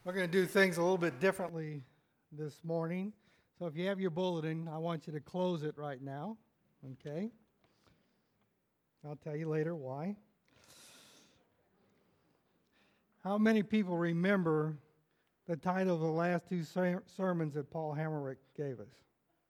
We're going to do things a little bit differently this morning. So if you have your bulletin, I want you to close it right now. Okay? I'll tell you later why. How many people remember the title of the last two sermons that Paul Hammerich gave us?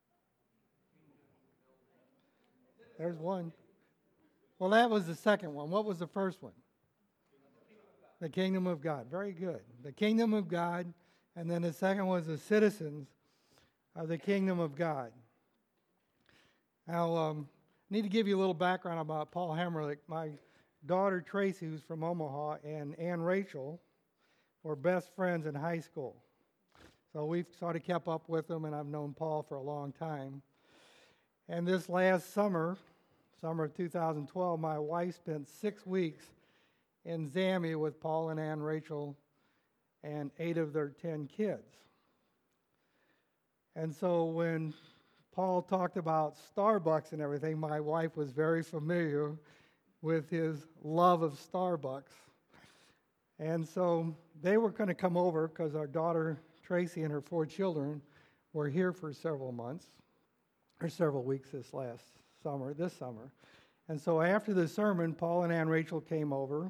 There's one. Well, that was the second one. What was the first one? The kingdom of God. Very good. The kingdom of God. And then the second was the citizens of the kingdom of God. Now, I need to give you a little background about Paul Hammerlich. My daughter Tracy, who's from Omaha, and Ann Rachel were best friends in high school. So we've sort of kept up with them, and I've known Paul for a long time. And this last summer of 2012, my wife spent 6 weeks in Zambia with Paul and Ann Rachel and 8 of their 10 kids. And so when Paul talked about Starbucks and everything, my wife was very familiar with his love of Starbucks. And so they were going to come over because our daughter Tracy and her 4 children were here for several weeks this summer. And so after the sermon, Paul and Ann Rachel came over.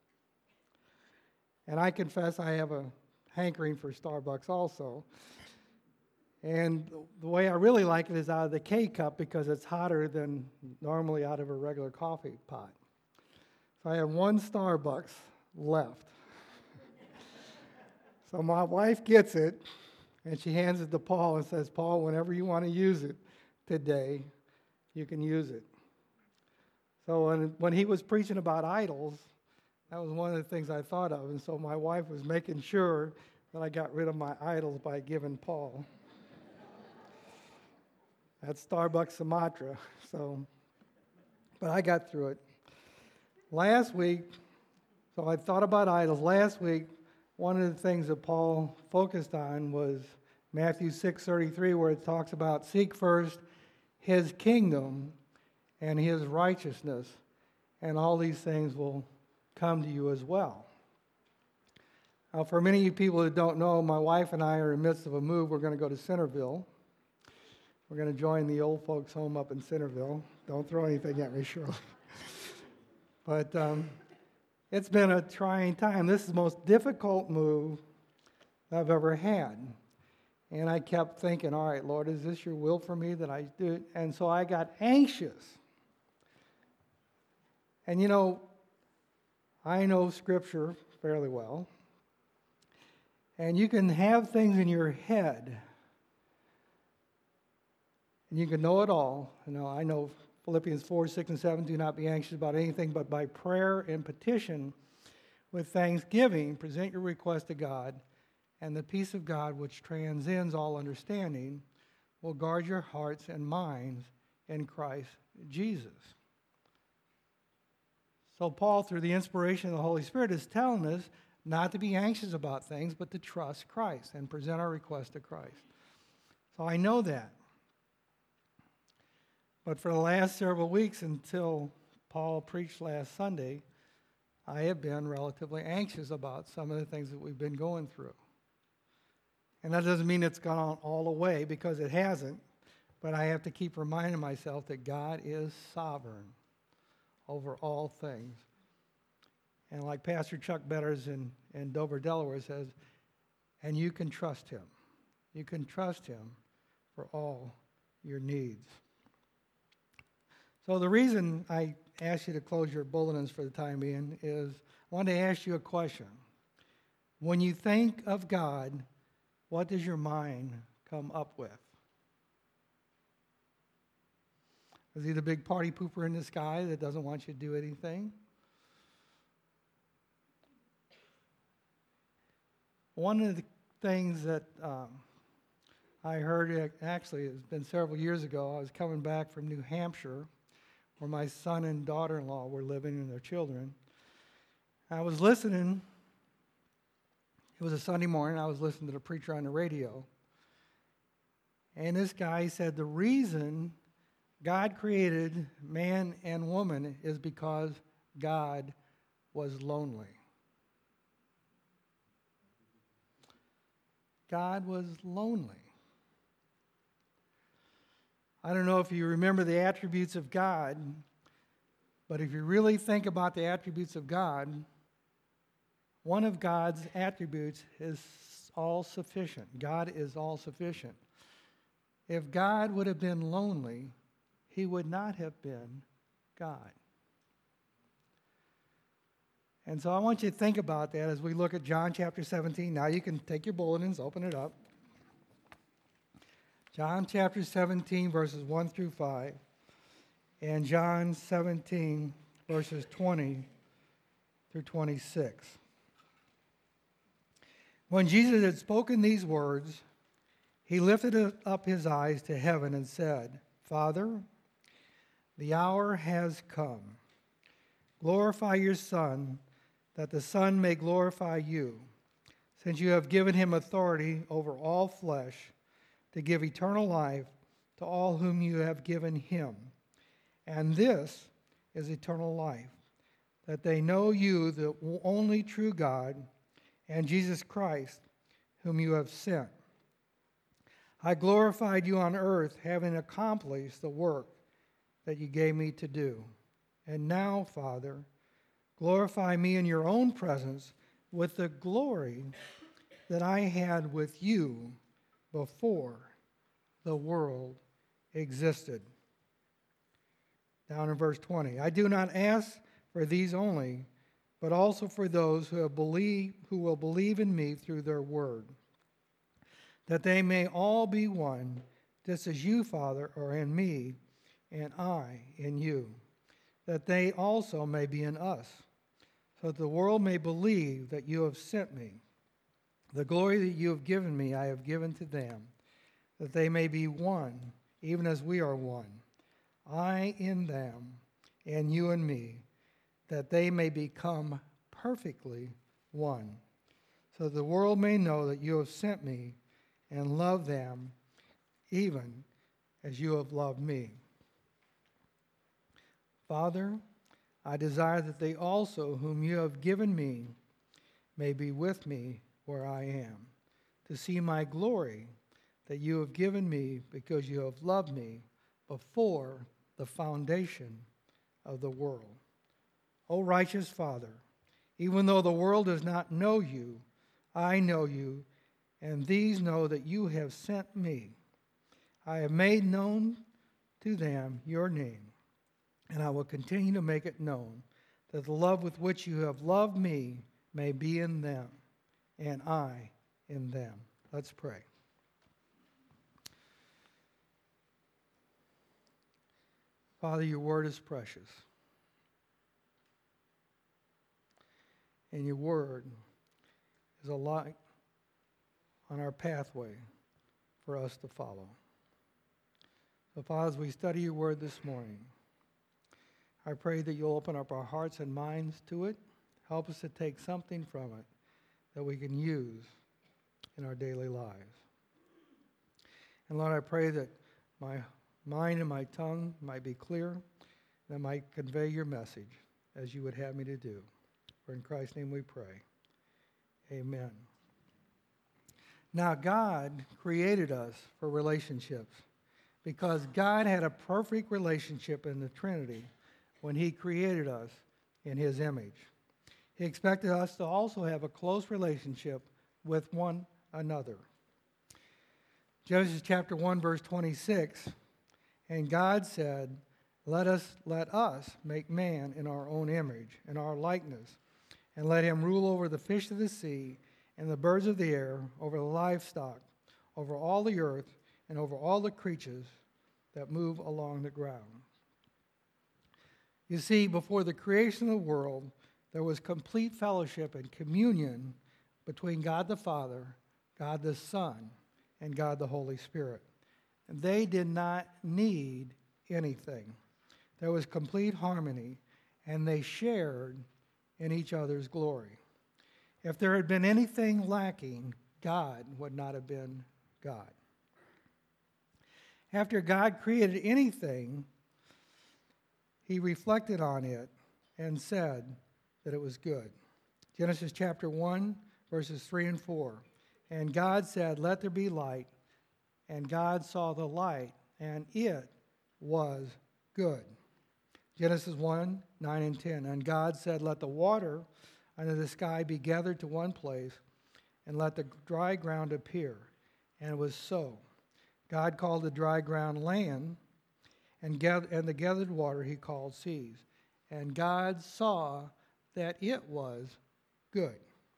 And I confess I have a hankering for Starbucks also. And the way I really like it is out of the K-cup because it's hotter than normally out of a regular coffee pot. So I have 1 Starbucks left. So my wife gets it, and she hands it to Paul and says, "Paul, whenever you want to use it today, you can use it." So when he was preaching about idols, that was one of the things I thought of. And so my wife was making sure that I got rid of my idols by giving Paul. That's Starbucks Sumatra. But I got through it. Last week, so I thought about idols. Last week, one of the things that Paul focused on was Matthew 6:33, where it talks about seek first his kingdom and his righteousness, and all these things will come to you as well. Now, for many of you people that don't know, my wife and I are in the midst of a move. We're going to go to Centerville. We're going to join the old folks home up in Centerville. Don't throw anything at me, Shirley. But it's been a trying time. This is the most difficult move I've ever had. And I kept thinking, all right, Lord, is this your will for me that I do it? And so I got anxious. And I know Scripture fairly well. And you can have things in your head. And you can know it all. I know Philippians 4, 6, and 7, do not be anxious about anything, but by prayer and petition with thanksgiving, present your request to God, and the peace of God, which transcends all understanding, will guard your hearts and minds in Christ Jesus. So Paul, through the inspiration of the Holy Spirit, is telling us not to be anxious about things, but to trust Christ and present our request to Christ. So I know that. But for the last several weeks, until Paul preached last Sunday, I have been relatively anxious about some of the things that we've been going through. And that doesn't mean it's gone all away, because it hasn't. But I have to keep reminding myself that God is sovereign over all things. And like Pastor Chuck Betters in Dover, Delaware says, and you can trust him. You can trust him for all your needs. So the reason I asked you to close your bulletins for the time being is I want to ask you a question. When you think of God, what does your mind come up with? Is he the big party pooper in the sky that doesn't want you to do anything? One of the things that I heard, actually it's been several years ago, I was coming back from New Hampshire, where my son and daughter-in-law were living and their children. I was listening. It was a Sunday morning. I was listening to the preacher on the radio. And this guy said the reason God created man and woman is because God was lonely. God was lonely. I don't know if you remember the attributes of God, but if you really think about the attributes of God, one of God's attributes is all sufficient. God is all sufficient. If God would have been lonely, he would not have been God. And so I want you to think about that as we look at John chapter 17. Now you can take your bulletins, open it up. John chapter 17, verses 1 through 5, and John 17, verses 20 through 26. When Jesus had spoken these words, he lifted up his eyes to heaven and said, Father, the hour has come. Glorify your Son, that the Son may glorify you, since you have given him authority over all flesh to give eternal life to all whom you have given him. And this is eternal life, that they know you, the only true God, and Jesus Christ, whom you have sent. I glorified you on earth, having accomplished the work that you gave me to do. And now, Father, glorify me in your own presence with the glory that I had with you before the world existed. Down in verse 20. I do not ask for these only, but also for those who will believe in me through their word, that they may all be one, just as you, Father, are in me, and I in you, that they also may be in us, so that the world may believe that you have sent me. The glory that you have given me, I have given to them, that they may be one, even as we are one. I in them, and you in me, that they may become perfectly one, so that the world may know that you have sent me and love them even as you have loved me. Father, I desire that they also, whom you have given me, may be with me where I am, to see my glory that you have given me because you have loved me before the foundation of the world. O righteous Father, even though the world does not know you, I know you, and these know that you have sent me. I have made known to them your name, and I will continue to make it known, that the love with which you have loved me may be in them, and I in them. Let's pray. Father, your word is precious, and your word is a light on our pathway for us to follow. So, Father, as we study your word this morning, I pray that you'll open up our hearts and minds to it. Help us to take something from it that we can use in our daily lives. And Lord, I pray that my mind and my tongue might be clear, and I might convey your message as you would have me to do. For in Christ's name we pray. Amen. Now, God created us for relationships because God had a perfect relationship in the Trinity when he created us in his image. He expected us to also have a close relationship with one another. Genesis chapter 1, verse 26, and God said, let us make man in our own image, in our likeness, and let him rule over the fish of the sea and the birds of the air, over the livestock, over all the earth, and over all the creatures that move along the ground. You see, before the creation of the world, there was complete fellowship and communion between God the Father, God the Son, and God the Holy Spirit. And they did not need anything. There was complete harmony, and they shared in each other's glory. If there had been anything lacking, God would not have been God. After God created anything, he reflected on it and said that it was good. Genesis chapter 1, verses 3 and 4. And God said, "Let there be light." And God saw the light, and it was good. Genesis 1, 9 and 10. And God said, "Let the water under the sky be gathered to one place, and let the dry ground appear." And it was so. God called the dry ground land, and the gathered water he called seas. And God saw that it was good.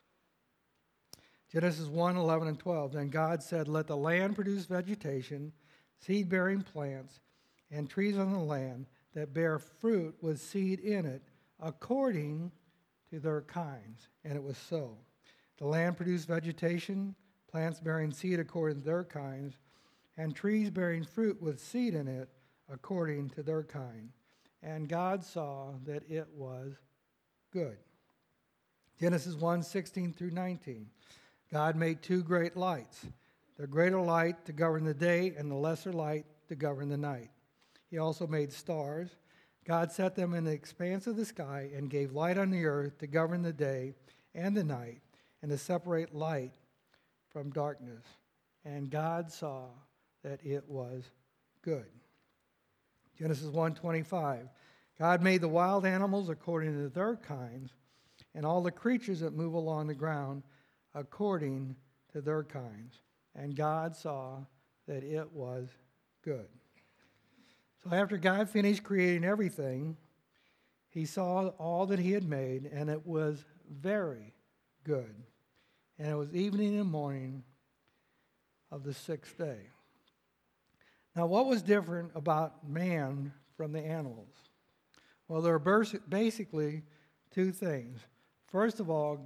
Genesis 1, 11 and 12. Then God said, "Let the land produce vegetation, seed-bearing plants, and trees on the land that bear fruit with seed in it, according to their kinds." And it was so. The land produced vegetation, plants bearing seed according to their kinds, and trees bearing fruit with seed in it, according to their kind. And God saw that it was good. Genesis 1, 16 through 19. God made two great lights, the greater light to govern the day and the lesser light to govern the night. He also made stars. God set them in the expanse of the sky and gave light on the earth to govern the day and the night and to separate light from darkness. And God saw that it was good. Genesis 1:25. God made the wild animals according to their kinds, and all the creatures that move along the ground according to their kinds. And God saw that it was good. So after God finished creating everything, he saw all that he had made, and it was very good. And it was evening and morning of the sixth day. Now, what was different about man from the animals? Well, there are basically two things. First of all,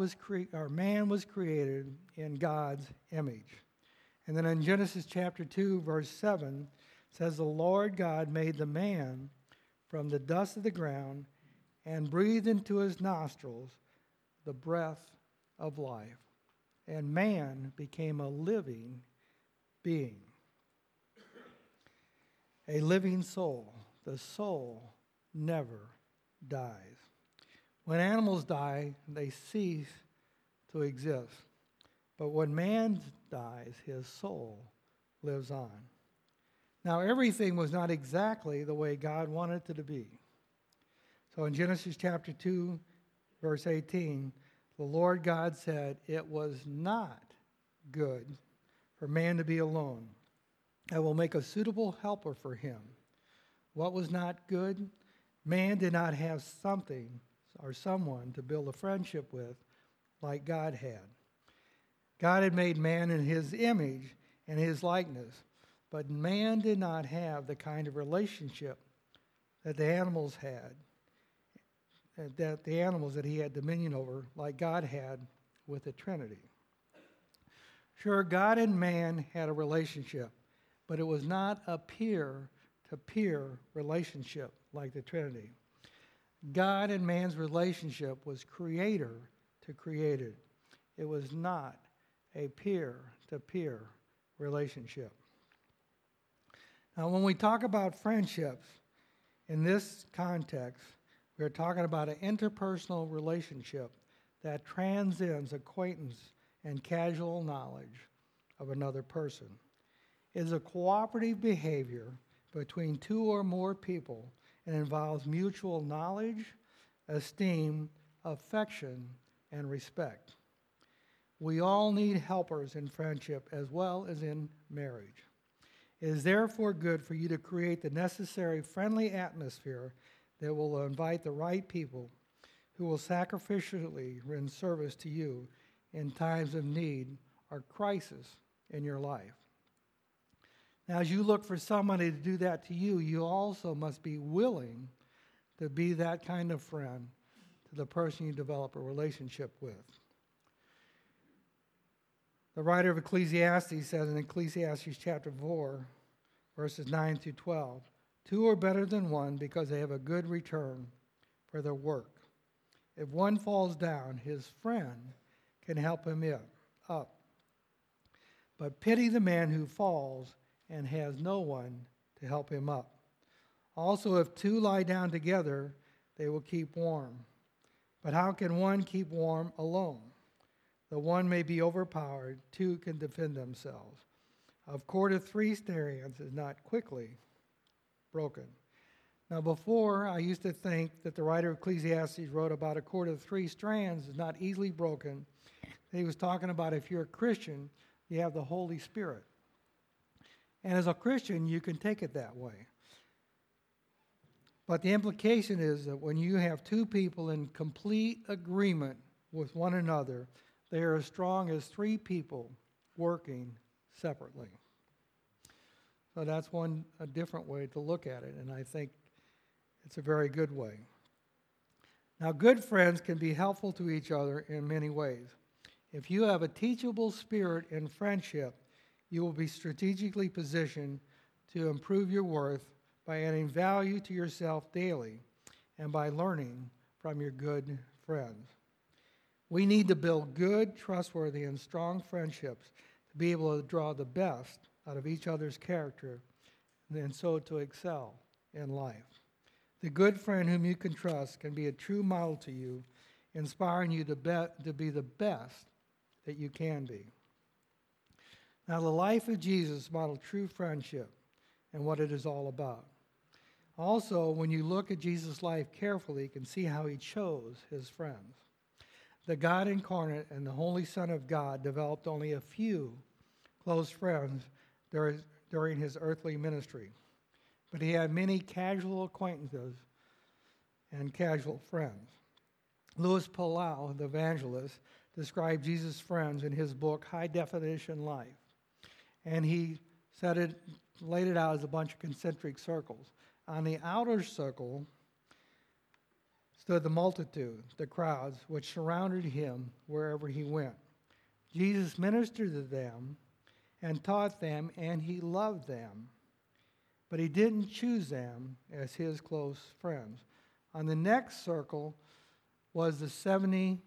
man was created in God's image. And then in Genesis chapter 2, verse 7, it says, "The Lord God made the man from the dust of the ground and breathed into his nostrils the breath of life. And man became a living being." A living soul. The soul never dies. When animals die, they cease to exist. But when man dies, his soul lives on. Now, everything was not exactly the way God wanted it to be. So in Genesis chapter 2, verse 18, the Lord God said, "It was not good for man to be alone. I will make a suitable helper for him." What was not good? Man did not have something or someone to build a friendship with like God had. God had made man in his image and his likeness, but man did not have the kind of relationship that the animals had, that the animals that he had dominion over, like God had with the Trinity. Sure, God and man had a relationship, but it was not a peer-to-peer relationship like the Trinity. God and man's relationship was creator to created. It was not a peer-to-peer relationship. Now, when we talk about friendships in this context, we're talking about an interpersonal relationship that transcends acquaintance and casual knowledge of another person. It is a cooperative behavior between two or more people and involves mutual knowledge, esteem, affection, and respect. We all need helpers in friendship as well as in marriage. It is therefore good for you to create the necessary friendly atmosphere that will invite the right people who will sacrificially render service to you in times of need or crisis in your life. Now, as you look for somebody to do that to you, you also must be willing to be that kind of friend to the person you develop a relationship with. The writer of Ecclesiastes says in Ecclesiastes chapter 4, verses 9 through 12, "Two are better than one because they have a good return for their work. If one falls down, his friend can help him up. But pity the man who falls and has no one to help him up. Also, if two lie down together, they will keep warm. But how can one keep warm alone? the one may be overpowered, two can defend themselves. A cord of three strands is not quickly broken. Now before, I used to think that the writer of Ecclesiastes wrote about a cord of three strands is not easily broken. He was talking about if you're a Christian, you have the Holy Spirit. And as a Christian, you can take it that way. But the implication is that when you have two people in complete agreement with one another, they are as strong as three people working separately. So that's a different way to look at it, and I think it's a very good way. Now, good friends can be helpful to each other in many ways. If you have a teachable spirit in friendship, you will be strategically positioned to improve your worth by adding value to yourself daily and by learning from your good friends. We need to build good, trustworthy, and strong friendships to be able to draw the best out of each other's character and so to excel in life. The good friend whom you can trust can be a true model to you, inspiring you to be the best that you can be. Now, the life of Jesus modeled true friendship and what it is all about. Also, when you look at Jesus' life carefully, you can see how he chose his friends. The God incarnate and the Holy Son of God developed only a few close friends during his earthly ministry, but he had many casual acquaintances and casual friends. Louis Palau, the evangelist, described Jesus' friends in his book, High Definition Life. And he laid it out as a bunch of concentric circles. On the outer circle stood the multitude, the crowds, which surrounded him wherever he went. Jesus ministered to them and taught them, and he loved them. But he didn't choose them as his close friends. On the next circle was the 72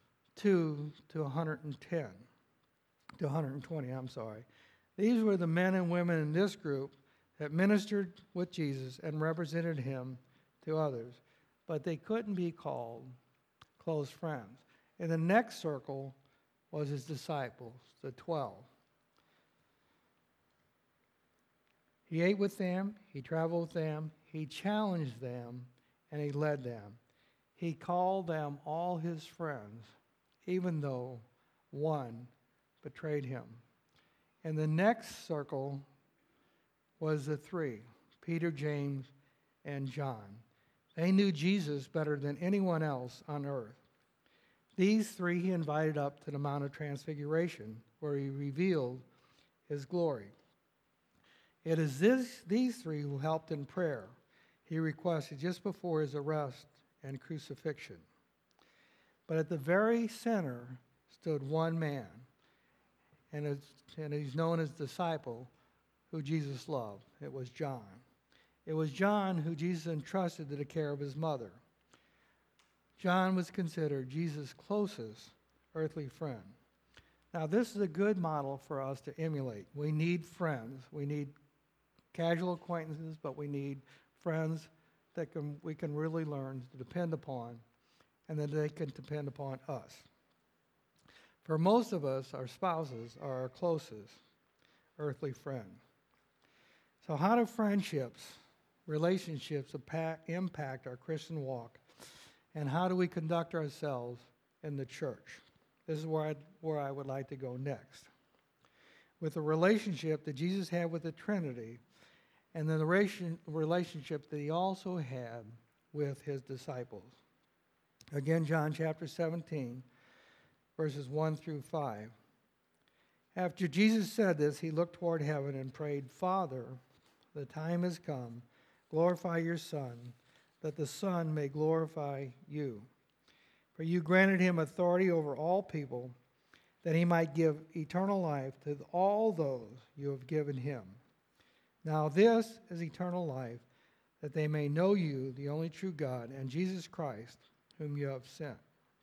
to 110, to 120, I'm sorry. These were the men and women in this group that ministered with Jesus and represented him to others, but they couldn't be called close friends. In the next circle was his disciples, the 12. He ate with them, he traveled with them, he challenged them, and he led them. He called them all his friends, even though one betrayed him. And the next circle was the three, Peter, James, and John. They knew Jesus better than anyone else on earth. These three he invited up to the Mount of Transfiguration, where he revealed his glory. It is these three who helped in prayer he requested just before his arrest and crucifixion. But at the very center stood one man, and he's known as disciple, who Jesus loved. It was John. It was John who Jesus entrusted to the care of his mother. John was considered Jesus' closest earthly friend. Now, this is a good model for us to emulate. We need friends. We need casual acquaintances, but we need friends that we can really learn to depend upon, and that they can depend upon us. For most of us, our spouses are our closest earthly friend. So how do relationships impact our Christian walk, and how do we conduct ourselves in the church? This is where I would like to go next. With the relationship that Jesus had with the Trinity, and then the relationship that he also had with his disciples. Again, John chapter 17, verses 1 through 5. After Jesus said this, he looked toward heaven and prayed, Father, the time has come. Glorify your Son, that the Son may glorify you. For you granted him authority over all people, that he might give eternal life to all those you have given him. Now this is eternal life, that they may know you, the only true God, and Jesus Christ, whom you have sent.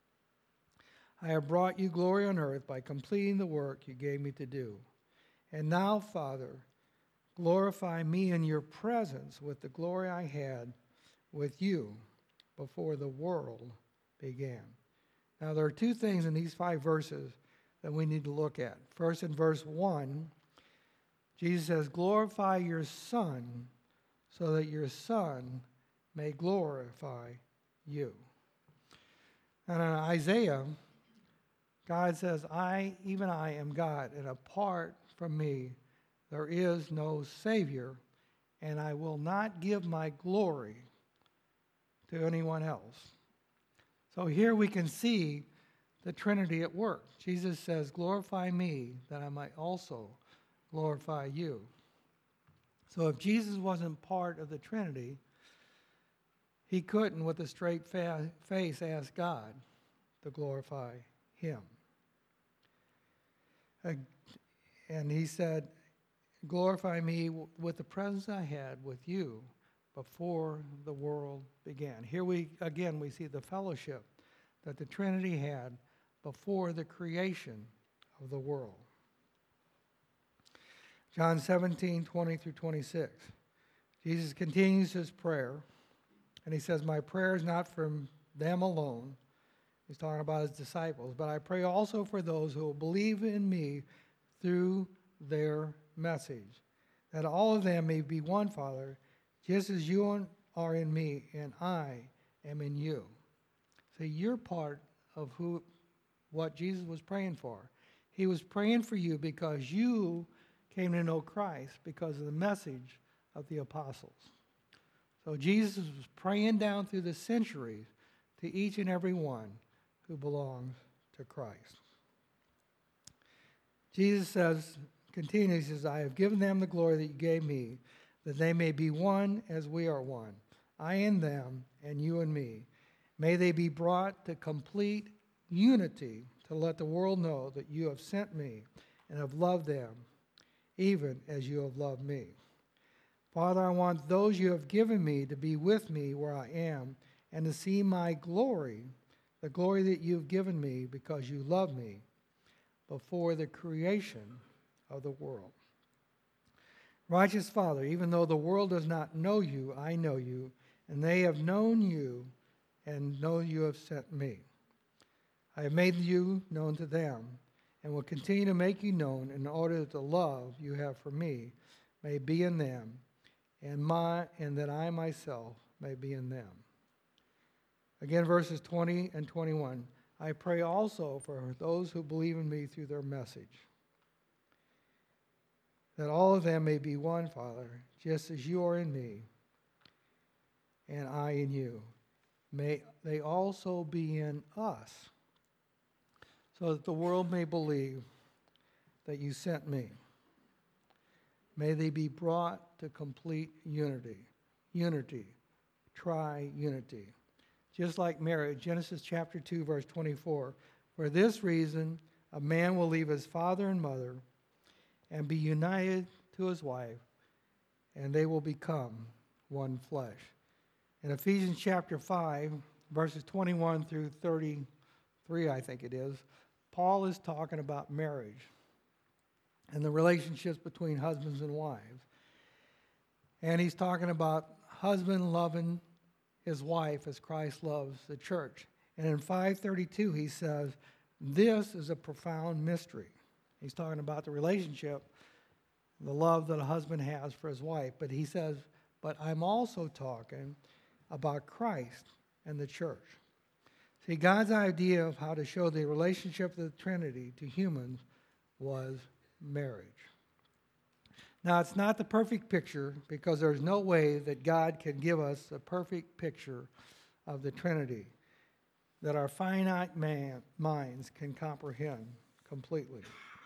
I have brought you glory on earth by completing the work you gave me to do. And now, Father, glorify me in your presence with the glory I had with you before the world began. Now, there are two things in these 5 verses that we need to look at. First, in verse 1, Jesus says, glorify your Son so that your Son may glorify you. And in Isaiah, God says, even I am God, and apart from me there is no Savior, and I will not give my glory to anyone else. So here we can see the Trinity at work. Jesus says, glorify me, that I might also glorify you. So if Jesus wasn't part of the Trinity, he couldn't, with a straight face, ask God to glorify him. And he said, glorify me with the presence I had with you before the world began. Here we see the fellowship that the Trinity had before the creation of the world. John 17, 20 through 26. Jesus continues his prayer, and he says, my prayer is not for them alone. He's talking about his disciples, but I pray also for those who will believe in me through their message, that all of them may be one, Father, just as you are in me and I am in you. See, you're part of what Jesus was praying for. He was praying for you because you came to know Christ because of the message of the apostles. So Jesus was praying down through the centuries to each and every one who belongs to Christ. Jesus continues, he says, I have given them the glory that you gave me, that they may be one as we are one. I in them and you in me. May they be brought to complete unity to let the world know that you have sent me and have loved them, even as you have loved me. Father, I want those you have given me to be with me where I am and to see my glory, the glory that you have given me because you love me before the creation of the world. Righteous Father, even though the world does not know you, I know you, and they have known you and know you have sent me. I have made you known to them and will continue to make you known in order that the love you have for me may be in them and that I myself may be in them. Again, verses 20 and 21. I pray also for those who believe in me through their message, that all of them may be one, Father, just as you are in me and I in you. May they also be in us, so that the world may believe that you sent me. May they be brought to complete unity, tri-unity. Just like marriage, Genesis chapter 2, verse 24. For this reason, a man will leave his father and mother and be united to his wife, and they will become one flesh. In Ephesians chapter 5, verses 21 through 33, I think it is, Paul is talking about marriage and the relationships between husbands and wives. And he's talking about husband loving his wife as Christ loves the church. And in 5:32 he says, this is a profound mystery. He's talking about the relationship, the love that a husband has for his wife. But he says, but I'm also talking about Christ and the church. See, God's idea of how to show the relationship of the Trinity to humans was marriage. Now, it's not the perfect picture because there's no way that God can give us a perfect picture of the Trinity that our finite minds can comprehend completely.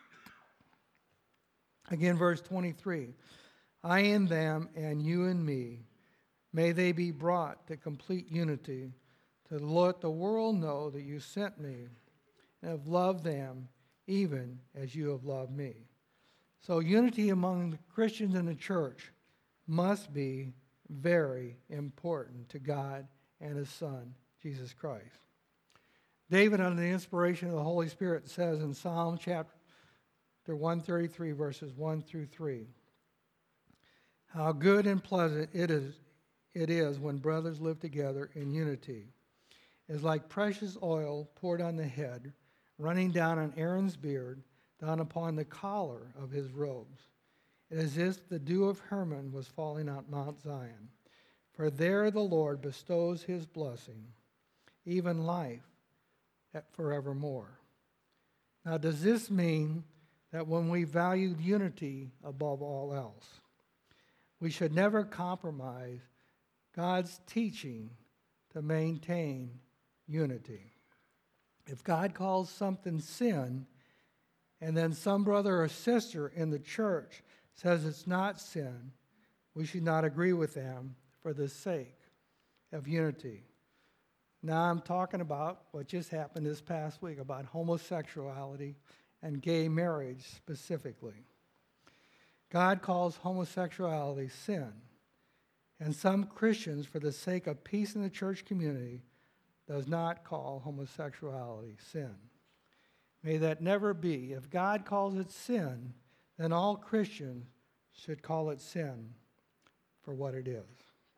Again, verse 23, I in them and you in me, may they be brought to complete unity to let the world know that you sent me and have loved them even as you have loved me. So unity among the Christians in the church must be very important to God and his Son, Jesus Christ. David, under the inspiration of the Holy Spirit, says in Psalm chapter 133, verses 1 through 3, how good and pleasant it is when brothers live together in unity. It is like precious oil poured on the head, running down on Aaron's beard, down upon the collar of his robes. It is as if the dew of Hermon was falling on Mount Zion. For there the Lord bestows his blessing, even life forevermore. Now, does this mean that when we value unity above all else, we should never compromise God's teaching to maintain unity? If God calls something sin, and then some brother or sister in the church says it's not sin, we should not agree with them for the sake of unity. Now I'm talking about what just happened this past week about homosexuality and gay marriage specifically. God calls homosexuality sin, and some Christians, for the sake of peace in the church community, does not call homosexuality sin. May that never be. If God calls it sin, then all Christians should call it sin for what it is.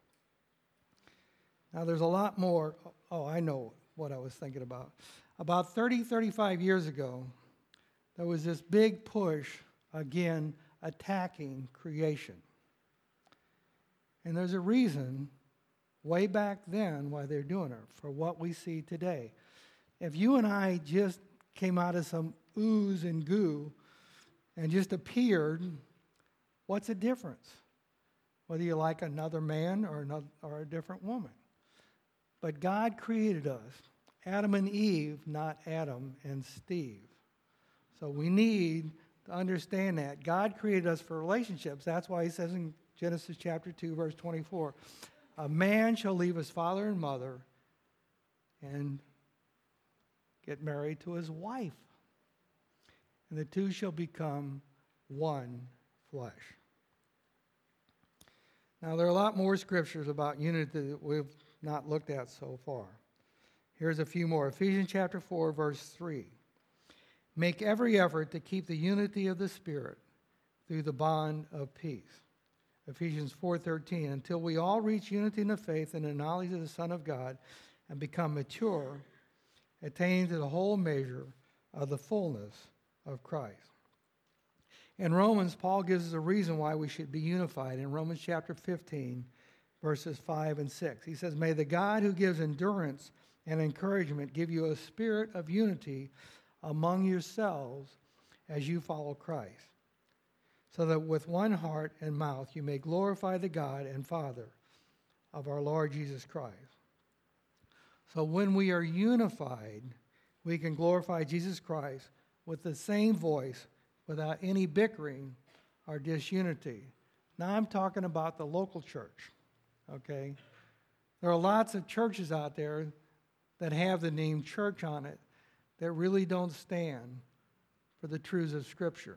Now, there's a lot more. Oh, I know what I was thinking about. About 35 years ago, there was this big push, again, attacking creation. And there's a reason way back then why they're doing it, for what we see today. If you and I just came out of some ooze and goo and just appeared, what's the difference? Whether you like another man or a different woman. But God created us, Adam and Eve, not Adam and Steve. So we need to understand that. God created us for relationships. That's why he says in Genesis chapter 2, verse 24, a man shall leave his father and mother and get married to his wife, and the two shall become one flesh. Now, there are a lot more scriptures about unity that we've not looked at so far. Here's a few more. Ephesians chapter 4, verse 3. Make every effort to keep the unity of the Spirit through the bond of peace. Ephesians 4:13, until we all reach unity in the faith and the knowledge of the Son of God and become mature, attaining to the whole measure of the fullness of Christ. In Romans, Paul gives us a reason why we should be unified. In Romans chapter 15, verses 5 and 6, he says, may the God who gives endurance and encouragement give you a spirit of unity among yourselves as you follow Christ, so that with one heart and mouth you may glorify the God and Father of our Lord Jesus Christ. So when we are unified, we can glorify Jesus Christ with the same voice without any bickering or disunity. Now I'm talking about the local church, okay? There are lots of churches out there that have the name church on it that really don't stand for the truths of Scripture.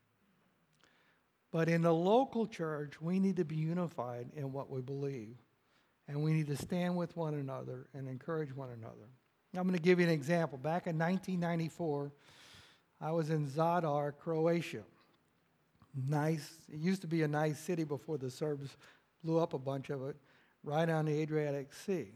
But in the local church, we need to be unified in what we believe. And we need to stand with one another and encourage one another. I'm going to give you an example. Back in 1994, I was in Zadar, Croatia. Nice. It used to be a nice city before the Serbs blew up a bunch of it, right on the Adriatic Sea.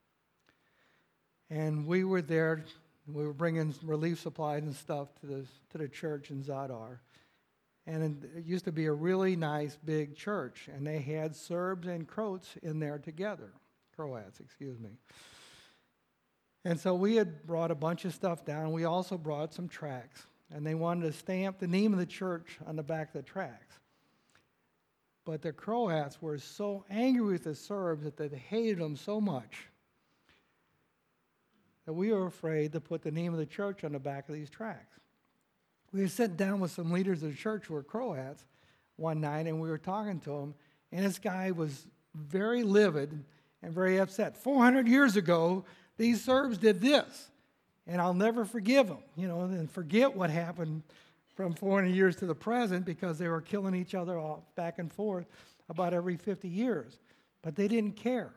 And we were there. We were bringing relief supplies and stuff to the church in Zadar. And it used to be a really nice big church, and they had Serbs and Croats in there together. Croats, excuse me. And so we had brought a bunch of stuff down. We also brought some tracts, and they wanted to stamp the name of the church on the back of the tracts. But the Croats were so angry with the Serbs that they hated them so much that we were afraid to put the name of the church on the back of these tracts. We were sitting down with some leaders of the church who were Croats one night, and we were talking to them, and this guy was very livid and very upset. 400 years ago, these Serbs did this, and I'll never forgive them, and forget what happened from 400 years to the present because they were killing each other off back and forth about every 50 years. But they didn't care.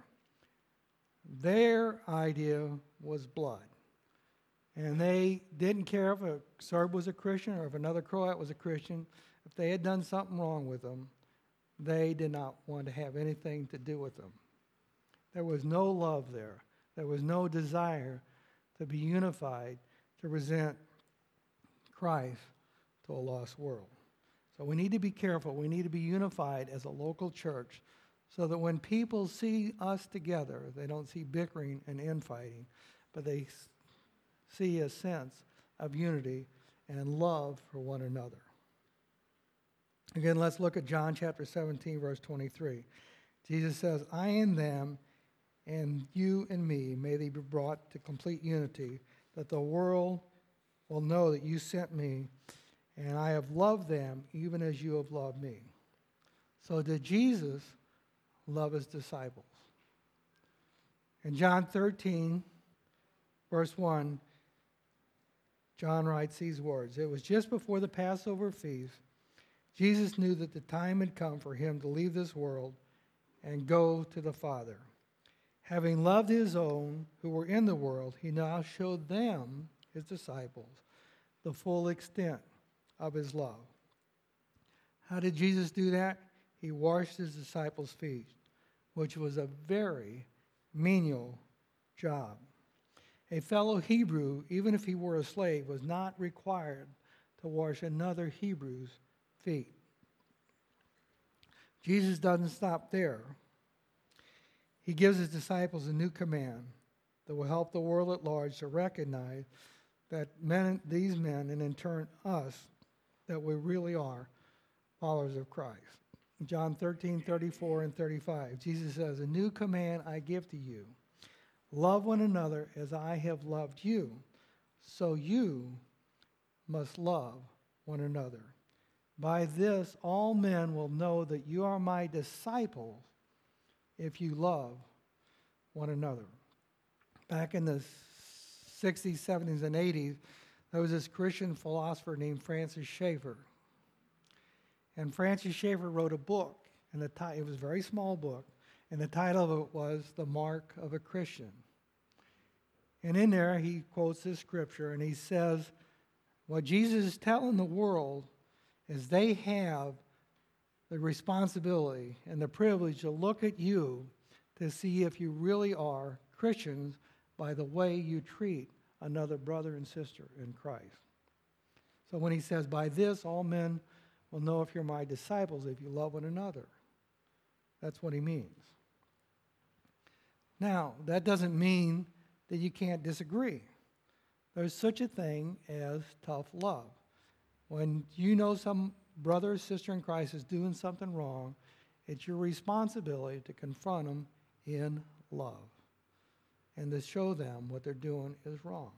Their idea was blood. And they didn't care if a Serb was a Christian or if another Croat was a Christian. If they had done something wrong with them, they did not want to have anything to do with them. There was no love there. There was no desire to be unified, to present Christ to a lost world. So we need to be careful. We need to be unified as a local church so that when people see us together, they don't see bickering and infighting, but they see a sense of unity and love for one another. Again, let's look at John chapter 17, verse 23. Jesus says, I in them and you and me, may they be brought to complete unity, that the world will know that you sent me, and I have loved them even as you have loved me. So did Jesus love his disciples? In John 13, verse 1, John writes these words, it was just before the Passover feast. Jesus knew that the time had come for him to leave this world and go to the Father. Having loved his own who were in the world, he now showed them, his disciples, the full extent of his love. How did Jesus do that? He washed his disciples' feet, which was a very menial job. A fellow Hebrew, even if he were a slave, was not required to wash another Hebrew's feet. Jesus doesn't stop there. He gives his disciples a new command that will help the world at large to recognize that these men, and in turn us, that we really are followers of Christ. John 13, 34 and 35, Jesus says, a new command I give to you. Love one another as I have loved you. So you must love one another. By this, all men will know that you are my disciples if you love one another. Back in the 60s, 70s, and 80s, there was this Christian philosopher named Francis Schaeffer. And Francis Schaeffer wrote a book, and it was a very small book, and the title of it was The Mark of a Christian. And in there, he quotes this scripture, and he says, what Jesus is telling the world is they have the responsibility and the privilege to look at you to see if you really are Christians by the way you treat another brother and sister in Christ. So when he says, by this all men will know if you're my disciples, if you love one another. That's what he means. Now, that doesn't mean that you can't disagree. There's such a thing as tough love. When you know some brother or sister in Christ is doing something wrong, it's your responsibility to confront them in love and to show them what they're doing is wrong.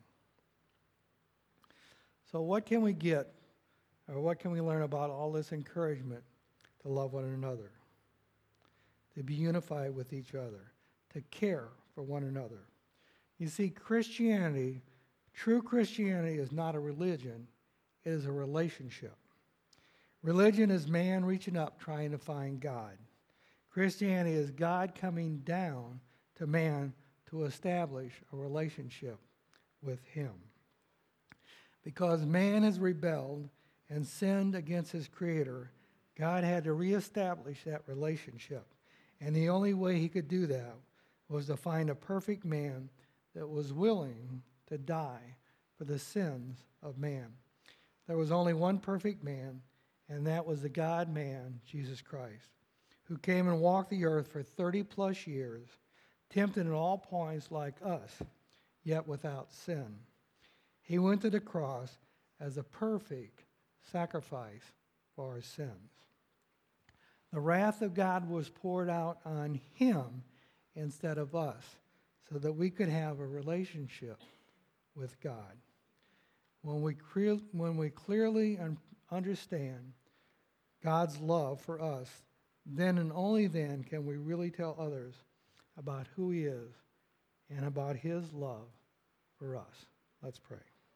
So what can we get, or what can we learn about all this encouragement to love one another, to be unified with each other, to care for one another? You see, Christianity, true Christianity is not a religion, it is a relationship. Religion is man reaching up trying to find God. Christianity is God coming down to man to establish a relationship with him. Because man has rebelled and sinned against his Creator, God had to reestablish that relationship. And the only way he could do that was to find a perfect man that was willing to die for the sins of man. There was only one perfect man, and that was the God-man, Jesus Christ, who came and walked the earth for 30-plus years, tempted in all points like us, yet without sin. He went to the cross as a perfect sacrifice for our sins. The wrath of God was poured out on him instead of us, so that we could have a relationship with God. When we clearly understand God's love for us, then and only then can we really tell others about who he is and about his love for us. Let's pray.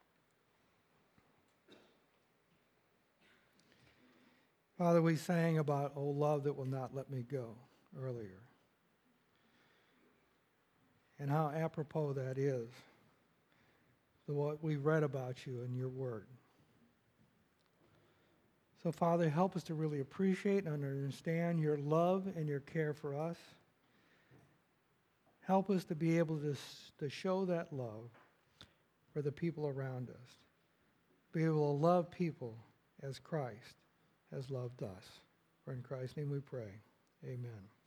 Father, we sang about, oh, love that will not let me go earlier. And how apropos that is to what we read about you in your word. So, Father, help us to really appreciate and understand your love and your care for us. Help us to be able to show that love for the people around us. be able to love people as Christ has loved us. For in Christ's name we pray. Amen.